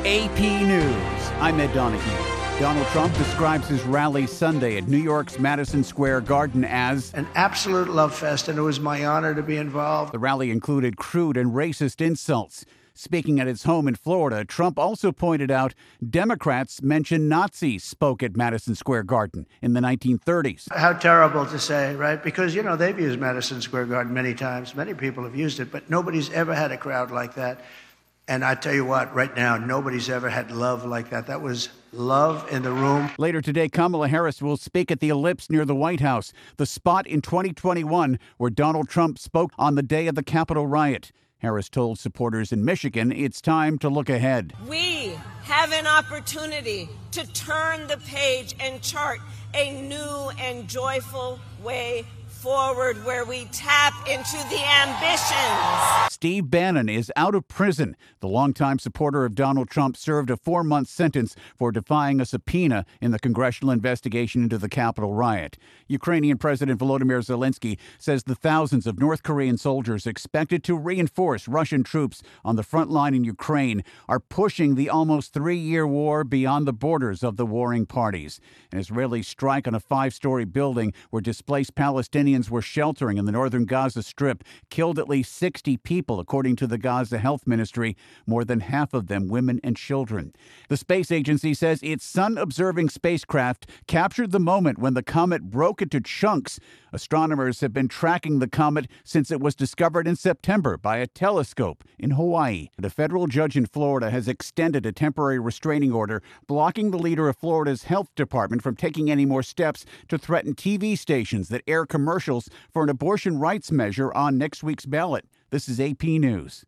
AP News. I'm Ed Donahue. Donald Trump describes his rally Sunday at New York's Madison Square Garden as an absolute love fest, and it was my honor to be involved. The rally included crude and racist insults. Speaking at his home in Florida, Trump also pointed out Democrats mentioned Nazis spoke at Madison Square Garden in the 1930s. How terrible to say, right? Because, they've used Madison Square Garden many times. Many people have used it, but nobody's ever had a crowd like that. And I tell you what, right now, nobody's ever had love like that. That was love in the room. Later today, Kamala Harris will speak at the Ellipse near the White House, the spot in 2021 where Donald Trump spoke on the day of the Capitol riot. Harris told supporters in Michigan it's time to look ahead. We have an opportunity to turn the page and chart a new and joyful way forward where we tap into the ambitions. Steve Bannon is out of prison. The longtime supporter of Donald Trump served a 4-month sentence for defying a subpoena in the congressional investigation into the Capitol riot. Ukrainian President Volodymyr Zelensky says the thousands of North Korean soldiers expected to reinforce Russian troops on the front line in Ukraine are pushing the almost 3-year war beyond the borders of the warring parties. An Israeli strike on a 5-story building where displaced Palestinians were sheltering in the northern Gaza Strip killed at least 60 people, according to the Gaza Health Ministry, more than half of them women and children. The space agency says its sun-observing spacecraft captured the moment when the comet broke into chunks. Astronomers have been tracking the comet since it was discovered in September by a telescope in Hawaii. A federal judge in Florida has extended a temporary restraining order blocking the leader of Florida's health department from taking any more steps to threaten TV stations that air commercials for an abortion rights measure on next week's ballot. This is AP News.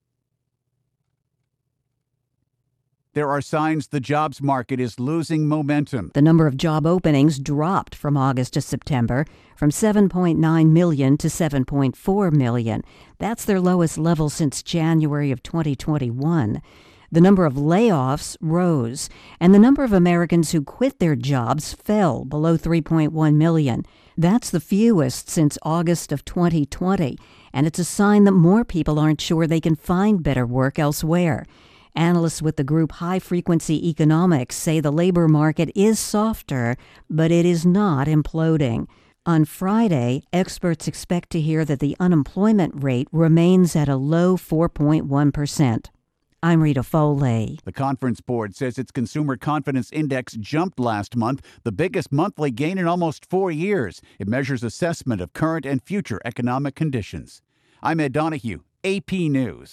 There are signs the jobs market is losing momentum. The number of job openings dropped from August to September, from 7.9 million to 7.4 million. That's their lowest level since January of 2021. The number of layoffs rose, and the number of Americans who quit their jobs fell below 3.1 million. That's the fewest since August of 2020, and it's a sign that more people aren't sure they can find better work elsewhere. Analysts with the group High Frequency Economics say the labor market is softer, but it is not imploding. On Friday, experts expect to hear that the unemployment rate remains at a low 4.1%. I'm Rita Foley. The Conference Board says its Consumer Confidence Index jumped last month, the biggest monthly gain in almost 4 years. It measures assessment of current and future economic conditions. I'm Ed Donahue, AP News.